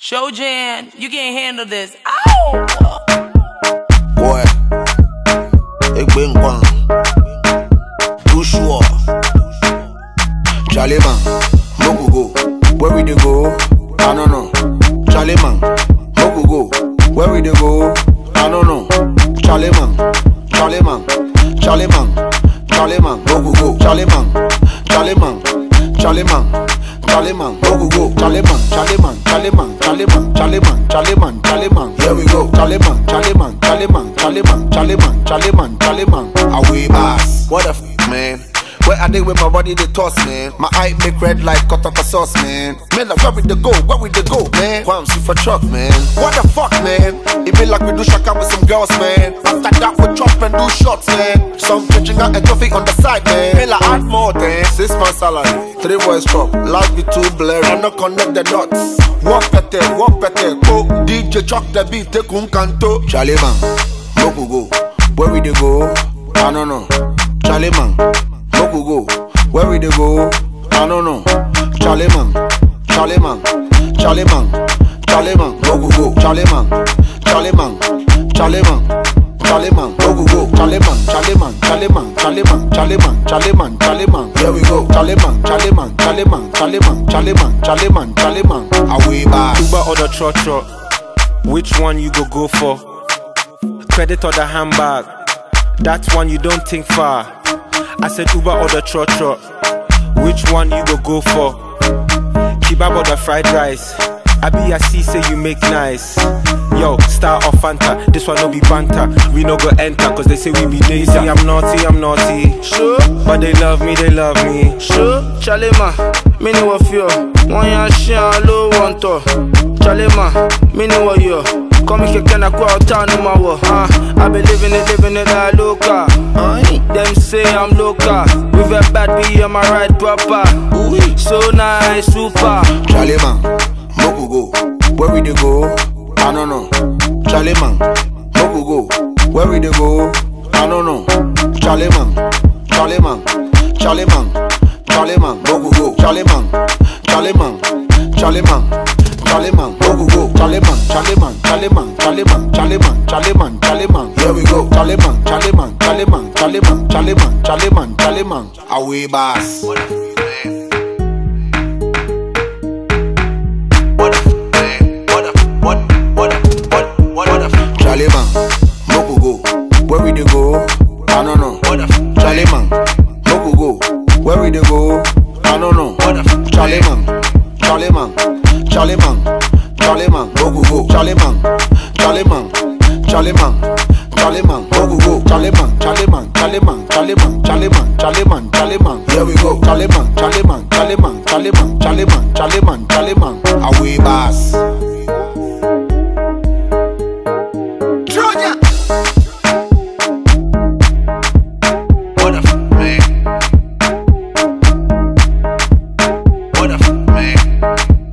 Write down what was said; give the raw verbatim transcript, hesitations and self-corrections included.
Show Jan, you can't handle this. Ow! Boy, ik ben bang. Too sure. Charlie man, no go. Where we dey go? I don't know. Charlie man, no go. Where we dey go? I don't know. Charlie man, Charlie man, Charlie man, Charlie man, no go. Charlie man, Charlie man, Charlie man. Charlie man, go go go. Charlie man, Charlie man, Charlie man, Charlie man, Charlie man, Charlie man, Charlie man. Here we go. Charlie man, Charlie man, Charlie man, Charlie man, Charlie man, Charlie man, Charlie man. Away bass. What the f, man? Where I dey with my body they toss, man. My eye make red like cut off a sauce, man. Man, like where we dey go? Where we dey go, man? Quam see for truck, man. What the fuck, man? It be like we do shaka with some girls, man. After that we chop and do shots, man. Some pitching out a trophy on the side, man. Man, like add more, man. Six months salary, three boys chop. Last be too blurry, I no connect the dots. Walk pete, walk pete, go. D J chop the beat, take un canto. Charlie man, no go go. Where we dey go? I don't know. Charlie man. No go go. Where we dey go? I don't know. Charlie man, Charlie man, Charlie man, Charlie man, no go go. Charlie man, Charlie man, Charlie man, Charlie man, no go go. Charlie man, Charlie man, Charlie man, Charlie man, Charlie man, Charlie man, Charlie man. Here we go. Charlie man, Charlie man, Charlie man, Charlie man, Charlie man, Charlie man, Charlie man. Away back. Uber or the trot trot? Which one you go go for? Credit or the handbag? That one you don't think far. I said Uber or the trot trot. Which one you go go for? Kebab or the fried rice? I be a see say you make nice. Yo, Star or Fanta, this one no be banter. We no go enter cause they say we be lazy. I'm naughty, I'm naughty. Sure, but they love me, they love me. Sure, Charlie man, me know what you. One ya shine low one to. Charlie man, me know what you. Come here, can I go out town no more? Huh? I be living it, living it like local. Them say I'm local. With a bad B, I'm a right proper. So nice, super. Charlie man, no go go. Where we dey go? I don't know. Charlie man, no go go. Where we dey go? I don't know. Charlie man, Charlie man, Charlie man, Charlie man, no go go. Charlie man, Charlie man, Charlie man. Charlie man, go go go. Charlie man, Charlie man, Charlie man, Charlie man, Charlie man, Charlie man, Charlie man. Here we go. Charlie man, Charlie man, Charlie man, Charlie man, Charlie man, Charlie man, Charlie man. Away bass. What the man? What the man? What the what what what what what the Charlie man, no go go. Where we dey go? I don't know. What the Charlie man, no go go. Where we dey go? I don't know. What the Charlie man, Charlie man. Charlie man, Charlie man, go go go. Charlie man, Charlie man, Charlie man, Charlie man, go go go. Charlie man, Charlie man, Charlie man, Charlie man, Charlie man, Charlie man, Charlie man. Here we go. Charlie man, Charlie man, Charlie man, Charlie man, Charlie man, Charlie man, Charlie man. Away bass. Troja. What the f man? What the f man?